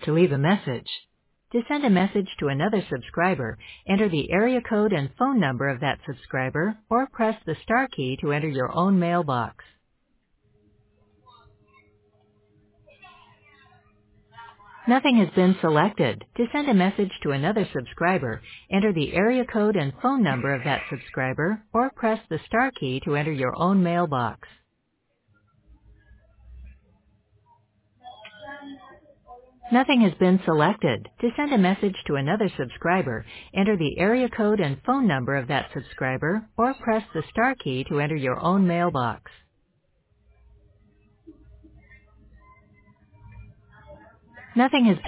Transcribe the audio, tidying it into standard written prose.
To leave a message. To send a message to another subscriber, enter the area code and phone number of that subscriber, or press the star key to enter your own mailbox. Nothing has been selected. To send a message to another subscriber, enter the area code and phone number of that subscriber, or press the star key to enter your own mailbox. Nothing has been selected. To send a message to another subscriber, enter the area code and phone number of that subscriber, or press the star key to enter your own mailbox. Nothing has